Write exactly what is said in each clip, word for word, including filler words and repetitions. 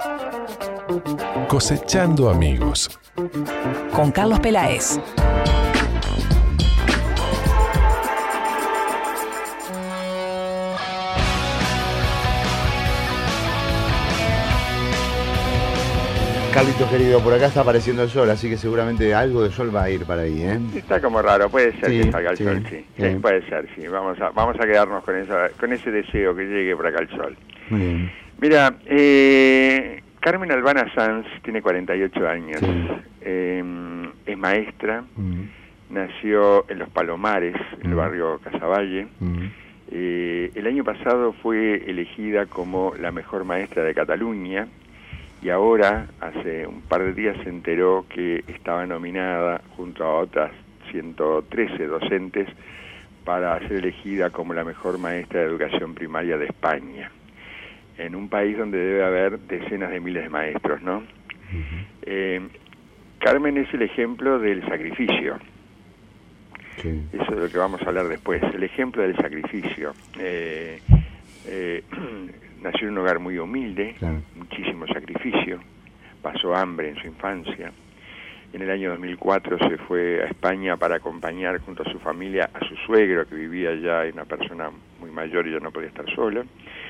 Cosechando amigos. Con Carlos Peláez. Carlitos querido, por acá está apareciendo el sol, así que seguramente algo de sol va a ir para ahí, ¿eh? Está como raro, puede ser Sí, que salga el sí, sol, sí. sí. Sí, puede ser, sí. Vamos a, vamos a quedarnos con esa, con ese deseo que llegue por acá el sol. Muy bien. Mira, eh, Carmen Albana Sanz tiene cuarenta y ocho años, Sí. eh, es maestra, Mm, nació en Los Palomares, en el Mm. barrio Casaballe. mm, Eh, el año pasado fue elegida como la mejor maestra de Cataluña y ahora, hace un par de días, se enteró que estaba nominada junto a otras ciento trece docentes para ser elegida como la mejor maestra de educación primaria de España, en un país donde debe haber decenas de miles de maestros, ¿no? ujú. Eh, Carmen es el ejemplo del sacrificio. Sí. Eso es lo que vamos a hablar después, el ejemplo del sacrificio. Eh, eh, nació en un hogar muy humilde, Claro. muchísimo sacrificio, pasó hambre en su infancia. En el año dos mil cuatro se fue a España para acompañar junto a su familia a su suegro, que vivía allá, una persona muy mayor y ya no podía estar sola.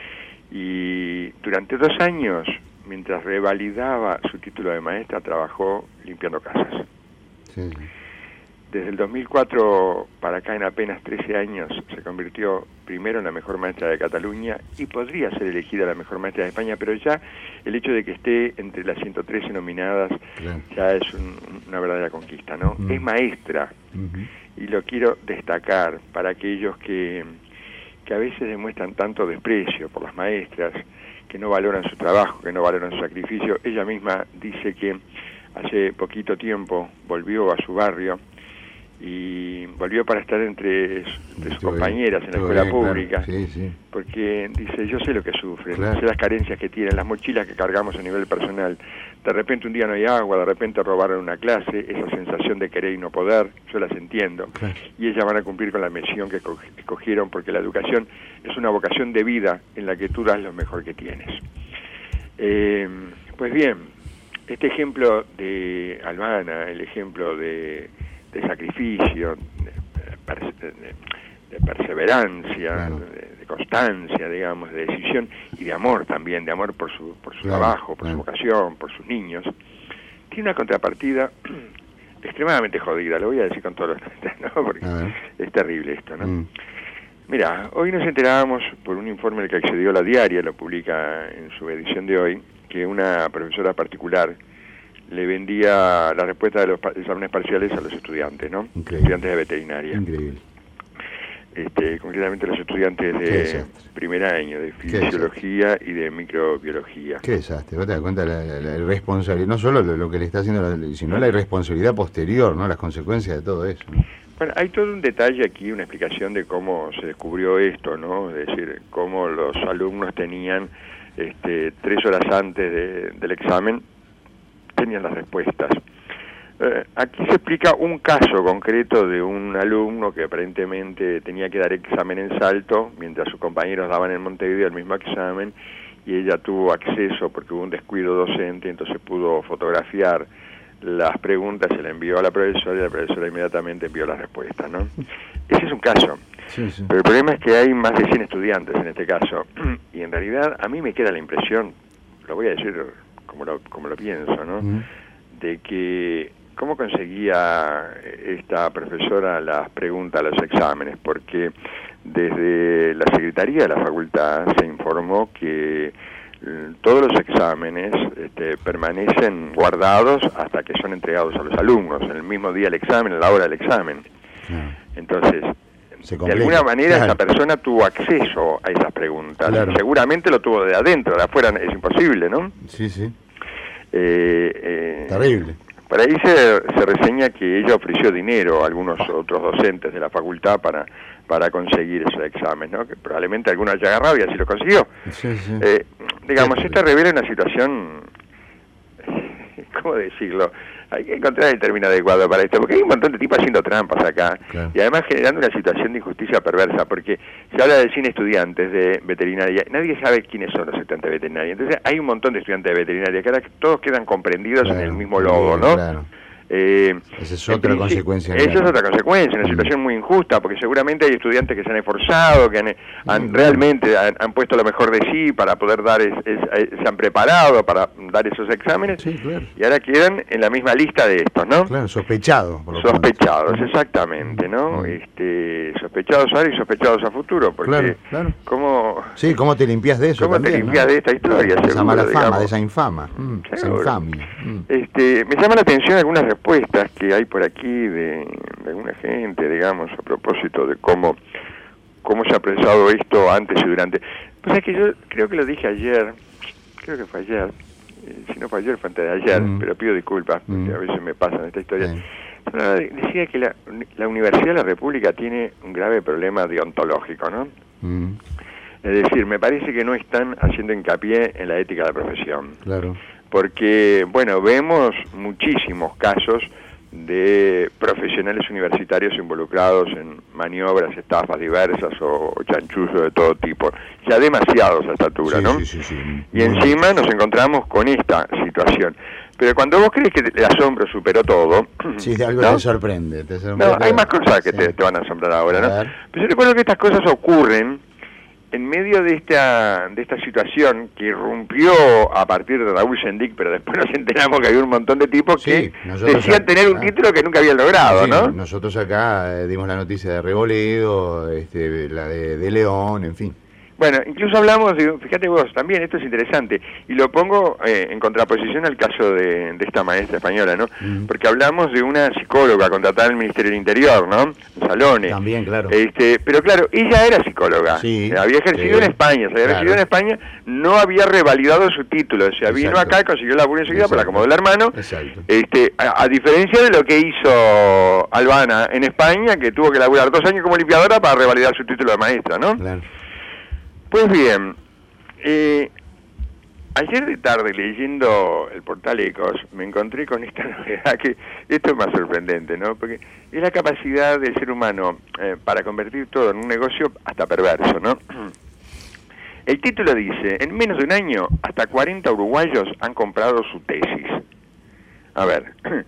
Y durante dos años, mientras revalidaba su título de maestra, trabajó limpiando casas. Sí. Desde el dos mil cuatro para acá, en apenas trece años, se convirtió primero en la mejor maestra de Cataluña y podría ser elegida la mejor maestra de España, pero ya el hecho de que esté entre las ciento trece nominadas Claro. ya es un, una verdadera conquista, ¿no? Mm. Es maestra, Ujú. y lo quiero destacar para aquellos que, que a veces demuestran tanto desprecio por las maestras, que no valoran su trabajo, que no valoran su sacrificio. Ella misma dice que hace poquito tiempo volvió a su barrio y volvió para estar entre, entre sus Estuvo compañeras bien, en la estuvo escuela bien, pública, claro. Sí, sí. porque dice, yo sé lo que sufren, Claro. sé las carencias que tienen, las mochilas que cargamos a nivel personal. De repente un día no hay agua, de repente robaron una clase, esa sensación de querer y no poder, yo las entiendo. Claro. Y ellas van a cumplir con la misión que esco- escogieron, porque la educación es una vocación de vida en la que tú das lo mejor que tienes. Eh, pues bien, este ejemplo de Albana, el ejemplo de, de sacrificio, de, perse- de- de perseverancia, Claro. de, de constancia, digamos, de decisión y de amor también, de amor por su, por su Claro, trabajo, por claro. su vocación, por sus niños, tiene una contrapartida extremadamente jodida, lo voy a decir con todos los ¿no? Porque A ver. es terrible esto, ¿no? Mm. Mira, hoy nos enterábamos por un informe al que accedió La Diaria, lo publica en su edición de hoy, que una profesora particular le vendía la respuesta de los pa- exámenes parciales a los estudiantes, ¿no? Increíble. Estudiantes de veterinaria. Increíble. Este, concretamente los estudiantes Qué de desastre. primer año, de desastre. fisiología y de microbiología. Qué desastre. Vos te das cuenta la, la, la irresponsabilidad, no solo lo, lo que le está haciendo, la- sino la irresponsabilidad posterior, ¿no? Las consecuencias de todo eso, ¿no? Bueno, hay todo un detalle aquí, una explicación de cómo se descubrió esto, ¿no? Es decir, cómo los alumnos tenían, este, tres horas antes de- del examen, tenían las respuestas. Eh, aquí se explica un caso concreto de un alumno que aparentemente tenía que dar examen en Salto, mientras sus compañeros daban en Montevideo el mismo examen, y ella tuvo acceso porque hubo un descuido docente, entonces pudo fotografiar las preguntas, se la envió a la profesora y la profesora inmediatamente envió la respuesta, ¿no? Ese es un caso. Sí, sí. Pero el problema es que hay más de cien estudiantes en este caso, y en realidad a mí me queda la impresión, lo voy a decir como lo, como lo pienso, ¿no? Mm. De que cómo conseguía esta profesora las preguntas, los exámenes, porque desde la Secretaría de la Facultad se informó que eh, todos los exámenes este, permanecen guardados hasta que son entregados a los alumnos, en el mismo día del examen, en la hora del examen. Claro. Entonces, Se de complica. alguna manera Claro. esa persona tuvo acceso a esas preguntas. Claro. Seguramente lo tuvo de adentro, de afuera es imposible, ¿no? Sí, sí. Eh, eh, Terrible. Por ahí se, se reseña que ella ofreció dinero a algunos otros docentes de la facultad para para conseguir ese examen, ¿no? Que probablemente alguno haya agarrado y así lo consiguió. Sí, sí. Eh, digamos, Qué esta revela una situación ¿cómo decirlo? Hay que encontrar el término adecuado para esto, porque hay un montón de tipos haciendo trampas acá, claro. Y además generando una situación de injusticia perversa, porque se habla de cien estudiantes de veterinaria, nadie sabe quiénes son los estudiantes de veterinaria, entonces hay un montón de estudiantes de veterinaria, que ahora todos quedan comprendidos claro, en el mismo logo, ¿no? Claro. Eh, esa es otra consecuencia. Esa es otra consecuencia, una situación muy injusta, porque seguramente hay estudiantes que se han esforzado, que han, han mm, realmente han, han puesto lo mejor de sí para poder dar, es, es, se han preparado para dar esos exámenes, sí, claro. Y ahora quedan en la misma lista de estos, ¿no? Claro, sospechados. Por lo sospechados, exactamente, ¿no? Mm. Este, sospechados ahora y sospechados a futuro, porque claro, claro. ¿cómo, sí, ¿cómo te limpias de eso? ¿Cómo también, te limpias ¿no? de esta historia? De esa seguro, mala fama, digamos. de esa infama, mm, esa infamia. Mm. Este, me llama la atención algunas respuestas que hay por aquí de, de alguna gente, digamos, a propósito de cómo cómo se ha pensado esto antes y durante. Pues es que yo creo que lo dije ayer, creo que fue ayer, eh, si no fue ayer fue antes de ayer, mm. pero pido disculpas, porque mm. a veces me pasan esta historia. Sí. No, decía que la, la Universidad de la República tiene un grave problema deontológico, ¿no? Mm. Es decir, me parece que no están haciendo hincapié en la ética de la profesión. Claro. Porque, bueno, vemos muchísimos casos de profesionales universitarios involucrados en maniobras, estafas diversas o, o chanchullos de todo tipo, ya demasiados a esta altura, sí, ¿no? Sí, sí, sí. Y encima nos encontramos con esta situación. Pero cuando vos crees que el asombro superó todo... Sí, de algo, ¿no? te, sorprende, te sorprende. No, hay más cosas que sí. te, te van a asombrar ahora, ¿no? Pero yo recuerdo que estas cosas ocurren en medio de esta de esta situación que irrumpió a partir de Raúl Sendic, pero después nos enteramos que había un montón de tipos sí, que decían tener un título que nunca habían logrado, sí, ¿no? Nosotros acá eh, dimos la noticia de Reboledo, este, la de, de León, en fin. Bueno, incluso hablamos, de, fíjate vos, también esto es interesante, y lo pongo eh, en contraposición al caso de, de esta maestra española, ¿no? Mm. Porque hablamos de una psicóloga contratada en el Ministerio del Interior, ¿no? Salone. También, claro. Este, pero claro, ella era psicóloga, sí, eh, había ejercido sí. en España, se había claro. recibido en España, no había revalidado su título, o sea, Exacto. vino acá, consiguió la laburo enseguida, para acomodó el hermano, Exacto. Este, a, a diferencia de lo que hizo Albana en España, que tuvo que laburar dos años como limpiadora para revalidar su título de maestra, ¿no? Claro. Pues bien, eh, ayer de tarde leyendo el portal Ecos me encontré con esta novedad que esto es más sorprendente, ¿no? Porque es la capacidad del ser humano eh, para convertir todo en un negocio hasta perverso, ¿no? El título dice, en menos de un año hasta cuarenta uruguayos han comprado su tesis. A ver,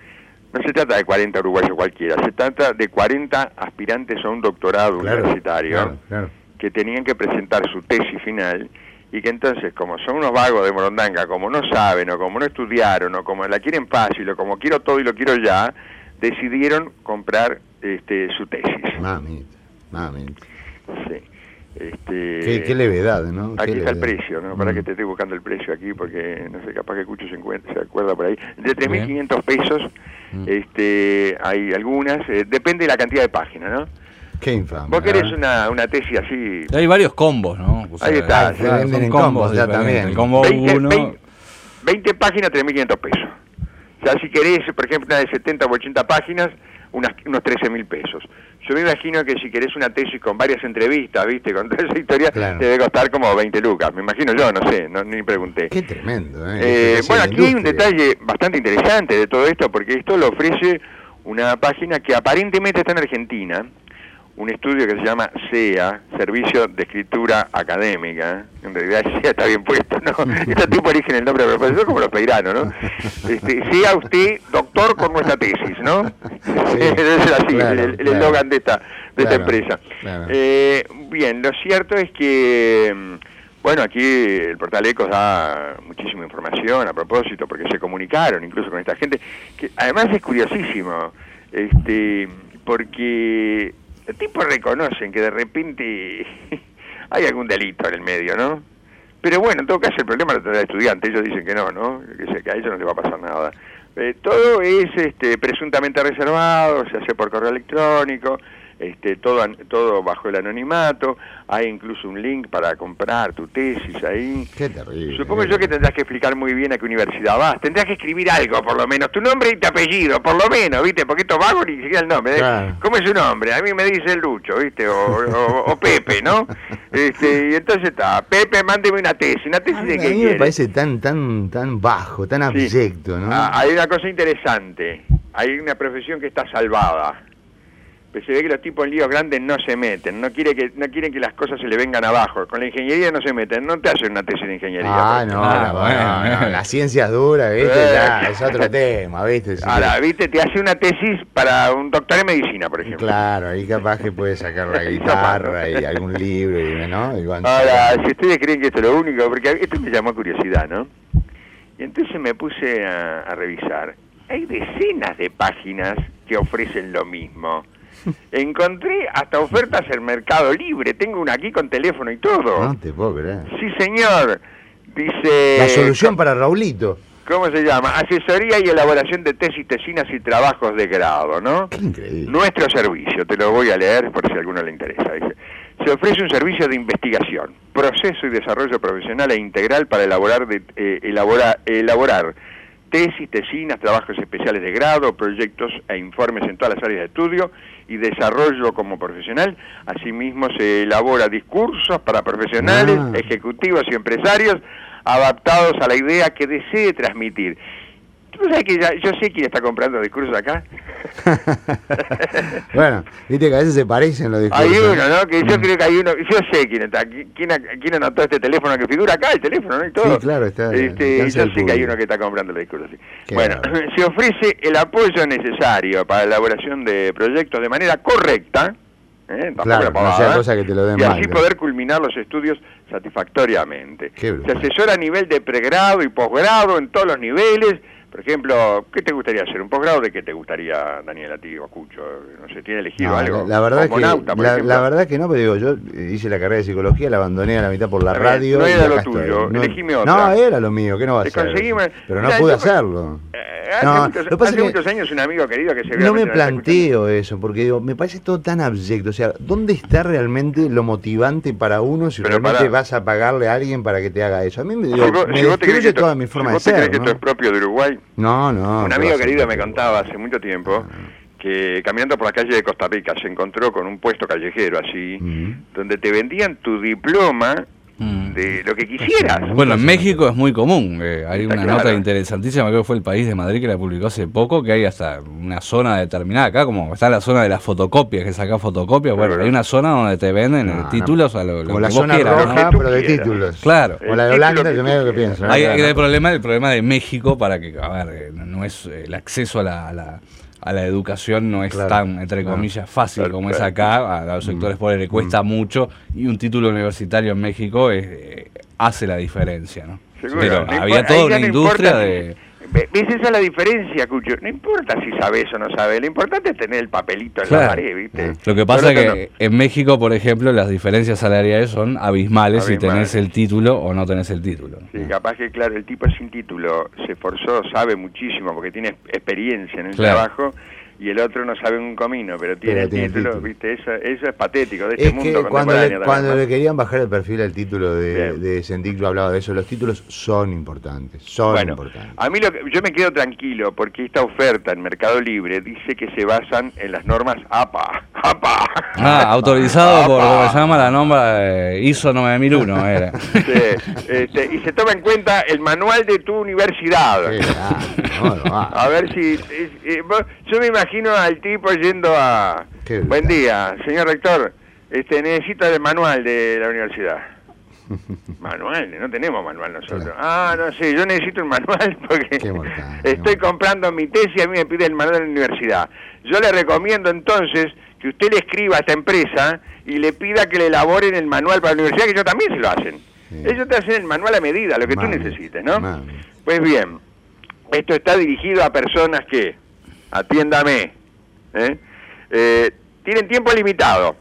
no se trata de cuarenta uruguayos cualquiera, se trata de cuarenta aspirantes a un doctorado claro, universitario. Claro, claro. que tenían que presentar su tesis final y que entonces, como son unos vagos de Morondanga, como no saben o como no estudiaron o como la quieren fácil o como quiero todo y lo quiero ya, decidieron comprar este su tesis. Mamita, mamita. Sí. Este, qué, qué levedad, ¿no? Aquí qué está levedad. el precio, ¿no? Para mm. que te estoy buscando el precio aquí porque no sé, capaz que Cucho se, encuentra, se acuerda por ahí. De tres mil quinientos pesos, mm. este, hay algunas, eh, depende de la cantidad de páginas, ¿no? Qué infame. Vos querés una, una tesis así... Hay varios combos, ¿no? O sea, ahí está. Se venden en combos ya también. El combo uno... veinte páginas, tres mil quinientos pesos. O sea, si querés, por ejemplo, una de setenta o ochenta páginas, unas, unos trece mil pesos. Yo me imagino que si querés una tesis con varias entrevistas, ¿viste? Con toda esa historia, claro. te debe costar como veinte lucas. Me imagino yo, no sé, no, ni pregunté. Qué tremendo, ¿eh? eh bueno, aquí hay un detalle bastante interesante de todo esto, porque esto lo ofrece una página que aparentemente está en Argentina, un estudio que se llama S E A, Servicio de Escritura Académica. En realidad S E A está bien puesto, ¿no? Este tipo origen el nombre del profesor como los peiranos, ¿no? Este, sea usted doctor con nuestra tesis, ¿no? Sí, debe ser así, claro, el eslogan claro. de esta de claro, esta empresa. Claro. Eh, bien, lo cierto es que, bueno, aquí el portal Ecos da muchísima información a propósito, porque se comunicaron incluso con esta gente, que además es curiosísimo, este, porque... los tipos reconocen que de repente hay algún delito en el medio, ¿no? Pero bueno, en todo caso el problema lo tendrá el estudiante, ellos dicen que no, ¿no? Que, que a ellos no les va a pasar nada. Eh, todo es este, presuntamente reservado, se hace por correo electrónico, este, todo, todo bajo el anonimato, hay incluso un link para comprar tu tesis ahí. Qué terrible. Supongo yo que tendrás que explicar muy bien a qué universidad vas, tendrás que escribir algo por lo menos, tu nombre y tu apellido, por lo menos, ¿viste? Porque estos vagos ni siquiera el nombre, ¿eh? Claro. ¿Cómo es su nombre? A mí me dice Lucho, ¿viste? O, o, o Pepe, ¿no? Este, y entonces está, Pepe, mándeme una tesis. ¿Una tesis A de mí qué me quiere? parece tan, tan, tan bajo, tan Sí. abyecto, ¿no? Ah, hay una cosa interesante. Hay una profesión que está salvada. Pero se ve que los tipos en líos grandes no se meten. No quiere que no quieren que las cosas se le vengan abajo. Con la ingeniería no se meten. No te hacen una tesis de ingeniería. Ah, por no, ejemplo. Ah, no, bueno, no, bueno. la ciencia es dura, ¿viste? Eh. Ya, es otro tema, ¿viste? Sí. Ahora, viste, te hace una tesis para un doctor en medicina, por ejemplo. Claro, ahí capaz que puede sacar la Y guitarra zapando. y algún libro, y, ¿no? Y van- Ahora, si ustedes creen que esto es lo único, porque esto me llamó curiosidad, ¿no? Y entonces me puse a, a revisar. Hay decenas de páginas que ofrecen lo mismo. Encontré hasta ofertas en Mercado Libre. Tengo una aquí con teléfono y todo. No te puedo creer. Sí, señor. Dice... La solución para Raulito. ¿Cómo se llama? Asesoría y elaboración de tesis, tesinas y trabajos de grado, ¿no? Qué increíble. Nuestro servicio, te lo voy a leer por si a alguno le interesa. Dice, se ofrece un servicio de investigación, proceso y desarrollo profesional e integral para elaborar, de, eh, elabora, elaborar tesis, tesinas, trabajos especiales de grado, proyectos e informes en todas las áreas de estudio y desarrollo como profesional. Asimismo, se elabora discursos para profesionales, Ah. ejecutivos y empresarios adaptados a la idea que desee transmitir. ¿Tú sabes que ya, yo sé quién está comprando discursos acá? Bueno, viste que a veces se parecen los discursos. Hay uno, ¿no? Que yo Mm. creo que hay uno, yo sé quién está, quién, quién anotó este teléfono que figura acá, el teléfono, ¿no? Y todo. Sí, claro, está al Este, alcance yo del sé que hay público. uno que está comprando el discurso, sí. Qué Bueno, bárbaro. se ofrece el apoyo necesario para la elaboración de proyectos de manera correcta, ¿eh? Tampoco Claro, la no pavada, sea ¿eh? cosa que te lo den y mal, así claro. poder culminar los estudios satisfactoriamente. Qué Se brutal. asesora a nivel de pregrado y posgrado en todos los niveles. Por ejemplo, ¿qué te gustaría hacer? ¿Un posgrado de qué te gustaría, Daniel, a ti o Cucho? No sé, ¿tiene elegido No, algo? la, la verdad Cosmonauta, que por la, ejemplo. la verdad que no, pero digo, yo eh, hice la carrera de psicología, la abandoné a la mitad por la Está bien, radio. no y era acá lo estoy. tuyo, no, elegime otra. No, era lo mío, ¿qué no va a Te ser? conseguimos- Pero no Mira, pude yo- hacerlo. Eh, hace No, muchos, lo que pasa hace es que muchos años un amigo querido que se No me planteo eso, porque digo, me parece todo tan abyecto. O sea, ¿dónde está realmente lo motivante para uno si Pero realmente pará. vas a pagarle a alguien para que te haga eso? A mí me, digo, Si vos, me si vos te crees destruye que toda esto- mi forma si de vos te crees ser, que ¿no? esto es propio de Uruguay, No, no. un ¿qué amigo va a ser querido me propio? contaba hace mucho tiempo que caminando por la calle de Costa Rica se encontró con un puesto callejero así, Mm. donde te vendían tu diploma Mm. de lo que quisieras. Bueno, en México es muy común. eh, hay Está una claro. nota interesantísima, creo que fue El País de Madrid que la publicó hace poco, que hay hasta una zona determinada acá, como está la zona de las fotocopias, que saca fotocopias. Bueno, Claro. hay una zona donde te venden No, eh, no. títulos a lo, lo Como que la vos zona quieras, roja, ¿no? Lo que tú pero de quieras. títulos. Claro. Como la de El Holanda, título yo que me tú digo que quieras. pienso. ¿no? Hay, hay Claro. el problema, el problema de México para que, a ver, eh, no no es eh, el acceso a la, a la, a la educación no es Claro. tan, entre Claro. comillas, fácil Claro, como es claro. acá. A los sectores pobres le cuesta mucho y un título universitario en México es, eh, hace la diferencia, ¿no? Seguro, Pero no había importa- toda ahí ya una no industria importa si- de... Ve- ¿Ves? Esa es la diferencia, Cucho. No importa si sabes o no sabes, lo importante es tener el papelito en la Claro. pared, ¿viste? Lo que pasa es Pero que en México, por ejemplo, las diferencias salariales son abismales si Abismales. tenés el título o no tenés el título. Sí, capaz que, claro, el tipo sin título se esforzó, sabe muchísimo porque tiene experiencia en el Claro. trabajo y el otro no sabe un comino, pero tiene Pero el tiene título, título. ¿viste? Eso, eso es patético de este Es mundo que cuando, contemporáneo. le, también, cuando ¿no? le querían bajar el perfil al título de, Bien. de Sendiclo hablaba de eso, los títulos son importantes, son Bueno, importantes. a mí lo que, yo me quedo tranquilo porque esta oferta en Mercado Libre dice que se basan en las normas A P A. A P A. Ah, autorizado por, Apa. como se llama la norma, eh, I S O nueve mil uno era. Sí, este, y se toma en cuenta el manual de tu universidad. Sí, ah, no, no, ah. A ver si... es- eh, vos- yo me imagino al tipo yendo a... Qué brutal. Buen día, señor rector. Este, necesito el manual de la universidad. Manual, no tenemos manual nosotros. Claro. Ah, no sé, yo necesito un manual porque Qué mortal, qué estoy mortal. comprando mi tesis y a mí me pide el manual de la universidad. Yo le recomiendo entonces que usted le escriba a esta empresa y le pida que le elaboren el manual para la universidad, que ellos también se lo hacen. Sí. Ellos te hacen el manual a medida, lo que Mami, tú necesites, ¿no? mami. Pues bien, esto está dirigido a personas que, atiéndame, ¿eh? Eh, tienen tiempo limitado,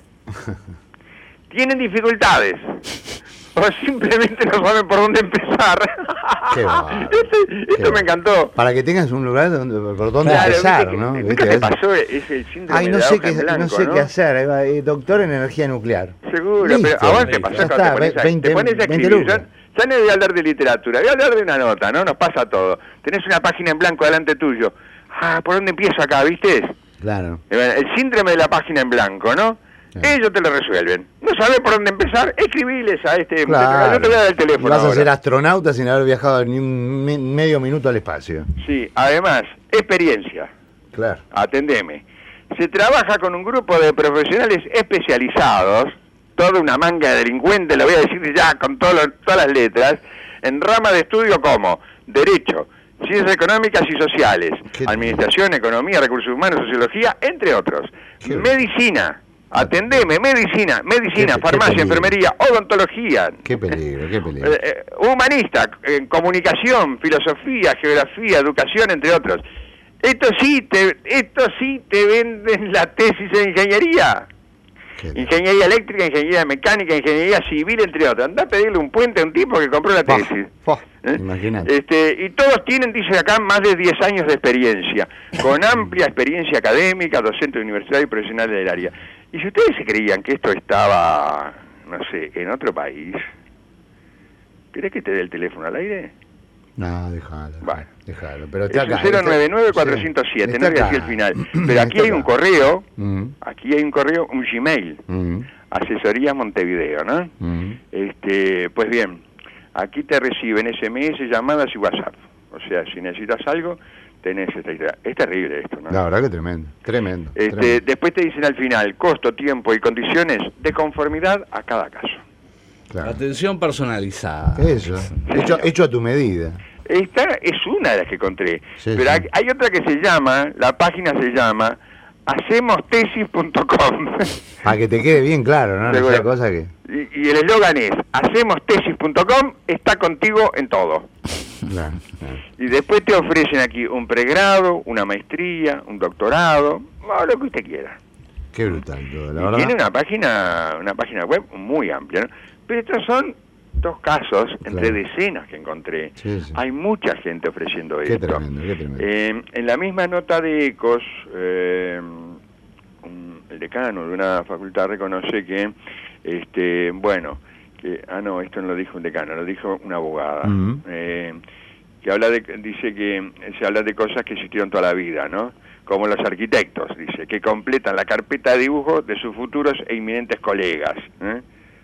tienen dificultades, o simplemente no saben por dónde empezar. Qué bárbaro, Esto, esto qué me bárbaro. encantó. Para que tengas un lugar donde, por donde Claro, empezar, viste que- ¿no? ¿nunca Viste, te a veces- pasó? Es el síndrome Ay, no de la sé, hoja qué, en blanco, no sé ¿no? qué hacer, ahí va, eh, doctor en energía nuclear. Seguro, Listo, pero a vos te listo, pasó ya cuando te está, pones a, veinte te pones a veinte escribir. lucas. Ya, ya no voy a hablar de literatura, voy a hablar de una nota, ¿no? Nos pasa todo. Tenés una página en blanco delante tuyo. Ah, ¿por dónde empiezo acá, viste? Claro. Eh, El síndrome de la página en blanco, ¿no? Ellos te lo resuelven. No sabes por dónde empezar, escribiles a este... Claro. Yo te voy a dar el teléfono. Y vas a ahora. ser astronauta sin haber viajado ni un me- medio minuto al espacio. Sí, además, experiencia. Claro. Atendeme. Se trabaja con un grupo de profesionales especializados, toda una manga de delincuentes, lo voy a decir ya con todo lo- todas las letras, en ramas de estudio como Derecho, Ciencias Económicas y Sociales, Qué Administración, Economía, Recursos Humanos, Sociología, entre otros. Qué Medicina, atendeme, medicina, medicina, Qué- qué farmacia, peligro. enfermería, odontología. Qué peligro, qué peligro. Eh, eh, humanista, eh, comunicación, filosofía, geografía, educación, entre otros. Esto sí te, esto sí te venden la tesis de ingeniería. Qué- Ingeniería eléctrica, ingeniería mecánica, ingeniería civil, entre otros. Andá a pedirle un puente a un tipo que compró la Fua, tesis. fua, ¿Eh? Imagínate. Este, y todos tienen, dice acá, más de diez años de experiencia, con amplia experiencia académica, docente universitario y profesional del área. Y si ustedes se creían que esto estaba, no sé, en otro país, ¿querés que te dé el teléfono al aire? No, déjalo. Bueno. Déjalo. Pero Es está un acá. cero está- nueve nueve cuatro cero siete, sí, no está voy a decir acá. el final. Pero aquí Está hay un acá. correo, Mm, aquí hay un correo, un Gmail, mm, Asesoría Montevideo, ¿no? mm. Este, pues bien, aquí te reciben S M S, llamadas y WhatsApp. O sea, si necesitas algo, tenés esta idea. Es terrible esto, ¿no? La verdad que tremendo, tremendo. Este, tremendo. después te dicen al final, costo, tiempo y condiciones de conformidad a cada caso. Claro. Atención personalizada. Eso, hecho, hecho a tu medida. Esta es una de las que encontré. Sí, Pero sí. hay- hay otra que se llama, la página se llama hacemostesis punto com. Para que te quede bien claro, ¿no? No Seguro. sea cosa que... y, y el eslogan es hacemostesis punto com, está contigo en todo. Claro, claro. Y después te ofrecen aquí un pregrado, una maestría, un doctorado, o lo que usted quiera. Qué brutal todo, la Y verdad. tiene una página, una página web muy amplia, ¿no? Pero estos son dos casos entre Claro. decenas que encontré. Sí, sí. Hay mucha gente ofreciendo Qué esto. tremendo, qué tremendo. Eh, en la misma nota de Ecos, eh, un- el decano de una facultad reconoce que, este, bueno, que, ah no, esto no lo dijo un decano, lo dijo una abogada, Ujú. eh, que habla de, dice que se habla de cosas que existieron toda la vida, ¿no? Como los arquitectos, dice, que completan la carpeta de dibujo de sus futuros e inminentes colegas. ¿eh?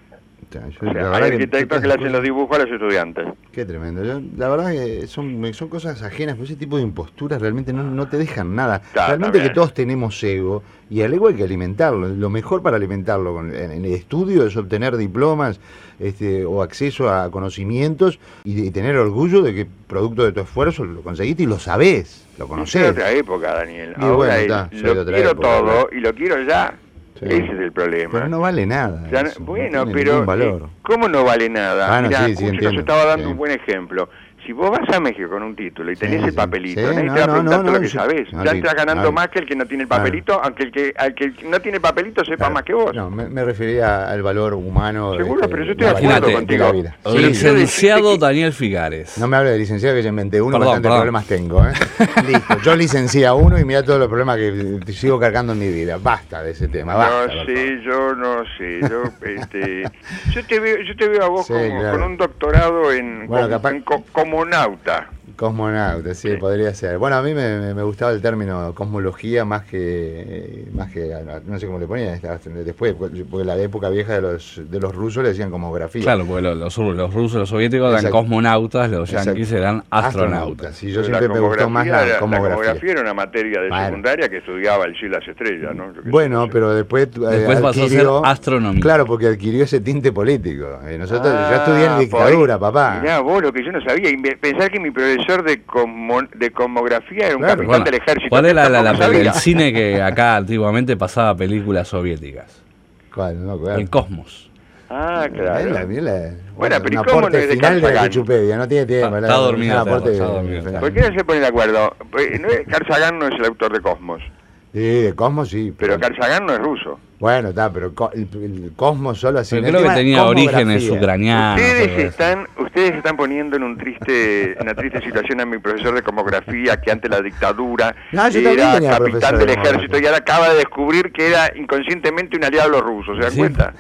O sea, yo- O la sea, verdad hay que arquitectos todas que le esas hacen los cosas- dibujos a los estudiantes. Qué tremendo. Yo, la verdad que son, son cosas ajenas, pero ese tipo de imposturas realmente no, no te dejan nada. Claro, realmente también. que todos tenemos ego y al ego hay que alimentarlo. Lo mejor para alimentarlo con- en, en el estudio es obtener diplomas este, o acceso a conocimientos y, y tener orgullo de que producto de tu esfuerzo lo conseguiste y lo sabés, lo Es conocés. otra época, Daniel. Y Ahora bueno, es, está, soy lo de otra quiero época, todo claro. y lo quiero ya. Sí. Ese es el problema. Pero no vale nada. Ya no- eso, no bueno, tiene pero ningún valor. eh, ¿cómo no vale nada? Ah, no, Mirá, sí, sí, Cucho nos entiendo, estaba dando sí. un buen ejemplo. Si vos vas a México con un título y Sí, tenés el sí. papelito, Sí, nadie no, te va a no, preguntar no, todo no, lo que sí. sabés. No, ya sí, estás ganando no, más que el que no tiene el claro. papelito, aunque el que, al que no tiene el papelito sepa Claro. más que vos. No, me, me refería al valor humano. Seguro, este, pero yo estoy la de valía acuerdo de contigo. la vida. Sí, Licenciado quiero decirte Daniel Figares. No me hable de licenciado que ya inventé uno, Perdón, bastante perdón. problemas tengo. ¿eh? Listo, yo licencié a uno y mirá todos los problemas que te sigo cargando en mi vida. Basta de ese tema, basta. No por sé, yo no sé, yo, este, yo te veo, yo te veo a vos Sí, como, claro. con un doctorado en, Bueno, com- capaz- en co- comunauta. favor. Cosmonauta, sí, Sí. podría ser. Bueno, a mí me, me- me gustaba el término cosmología más que, más que no sé cómo le ponían, hasta después, porque la época vieja de los, de los rusos le decían cosmografía. Claro, porque los, los, los rusos, los soviéticos eran Exacto. cosmonautas, los Exacto. yanquis eran astronautas. Sí, yo Pero siempre me gustó más la era- cosmografía. cosmografía era una materia de Bueno. secundaria que estudiaba el cielo y las estrellas, ¿no? Yo qué sé, Bueno, no sé. pero después, eh, Después pasó a ser adquirió- astronomía. Claro, porque adquirió ese tinte político. Eh, nosotros, Ah, yo estudié en dictadura, por ahí. papá. Mirá, vos lo que yo no sabía, y me- pensar que mi profesor de, cosmo- de cosmografía era un Claro. capitán Bueno, del ejército. ¿cuál era la, la- Tampoco el sabía. cine que acá antiguamente pasaba películas soviéticas? ¿Cuál? No, claro. El Cosmos. Ah, claro. Mirá, mirá, Bueno, pero ¿y un cómo aporte no es de final de la Carl Wikipedia, no tiene tiempo. Está- la- está un dormido, aporte está de- dormido. final. ¿Por qué no se ponen de acuerdo? Pues, no es- Carl Sagan no es el autor de Cosmos, Sí, de Cosmos sí. pero Carl Sagan no es ruso. Bueno, está, pero co- el, el Cosmos solo así. Pero en el creo que tema de tenía orígenes cosmografía. ucranianos. Ustedes algo así. están, ustedes están poniendo en un triste, en una triste situación a mi profesor de cosmografía que antes la dictadura No, yo también era tenía capitán profesor del de ejército cosmografía. y ahora acaba de descubrir que era inconscientemente un aliado de los rusos, ¿se dan Sí. cuenta?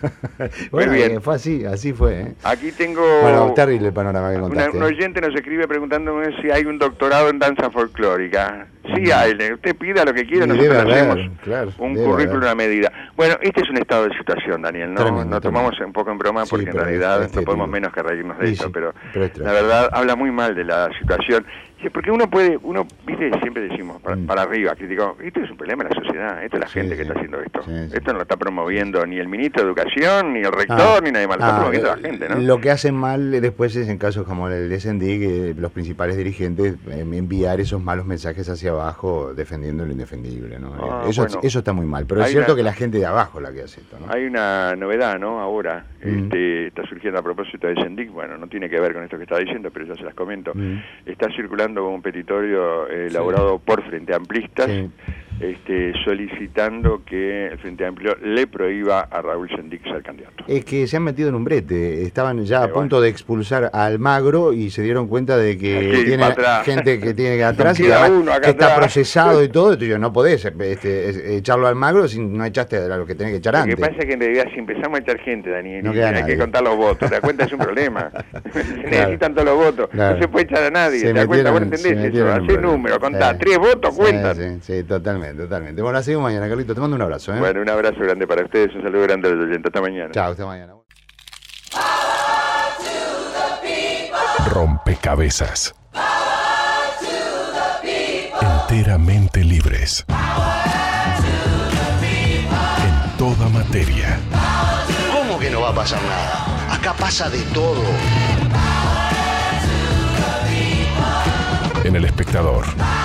Bueno, bien. eh, fue así, así fue. ¿eh? Aquí tengo Bueno, terrible el panorama que una- contaste. un oyente nos escribe preguntándome si hay un doctorado en danza folclórica. Sí hay, usted pida lo que quiera, Y nosotros debe le hacemos haber, claro, un debe currículum haber. a medida. vida. Bueno, este es un estado de situación, Daniel, ¿no? Tremendo, Nos tomamos un poco en broma porque sí, en realidad es, es no podemos típico. menos que reírnos de Sí, esto, sí, pero, pero es la verdad habla muy mal de la situación. Sí, porque uno puede, uno, viste, siempre decimos para, Mm. para arriba, criticamos, esto es un problema de la sociedad, esto es la Sí, gente sí. que está haciendo esto. Sí, sí. Esto no lo está promoviendo ni el ministro de Educación, ni el rector, Ah, ni nadie más, lo está ah, promoviendo eh, la gente, ¿no? Lo que hacen mal eh, después es en casos como el de S N D, que los principales dirigentes eh, enviar esos malos mensajes hacia abajo defendiendo lo indefendible, ¿no? Ah, eso, bueno. eso está muy mal, pero es Hay cierto una- que la gente de abajo la que hace esto, ¿no? Hay una novedad, ¿no? Ahora, Mm. este, está surgiendo a propósito de Sendic, bueno, no tiene que ver con esto que estaba diciendo, pero ya se las comento. Mm. Está circulando un petitorio eh, elaborado por Frente Amplistas, Sí. este, solicitando que el Frente Amplio le prohíba a Raúl Sendic ser candidato. Es que se han metido en un brete, estaban ya a Sí, punto bueno. de expulsar a Almagro y se dieron cuenta de que Hay que ir tiene para atrás. gente que tiene que atrás y Queda además uno acá que está atrás. procesado y todo, entonces no podés este, es- echarlo a Almagro si no echaste a lo que tenés que echar Lo que antes. pasa es que en realidad si empezamos a echar gente, Daniel, No y queda hay nadie. que contar los votos, ¿te das cuenta? Es un problema. Se Claro. necesitan todos los votos, Claro. no se puede echar a nadie, Se ¿te das cuenta? Vos metieron- se entendés eso, metieron en un hacé problema. número, contá, Sí. tres votos Sí, cuentan. Sí, sí, totalmente, totalmente. Bueno, la seguimos mañana, Carlito, te mando un abrazo. ¿eh? Bueno, un abrazo grande para ustedes, un saludo grande a los oyentes, hasta mañana. Chao, hasta mañana. Rompecabezas. Enteramente libres. En toda materia. ¿Cómo que no va a pasar nada? Acá pasa de todo. En El Espectador.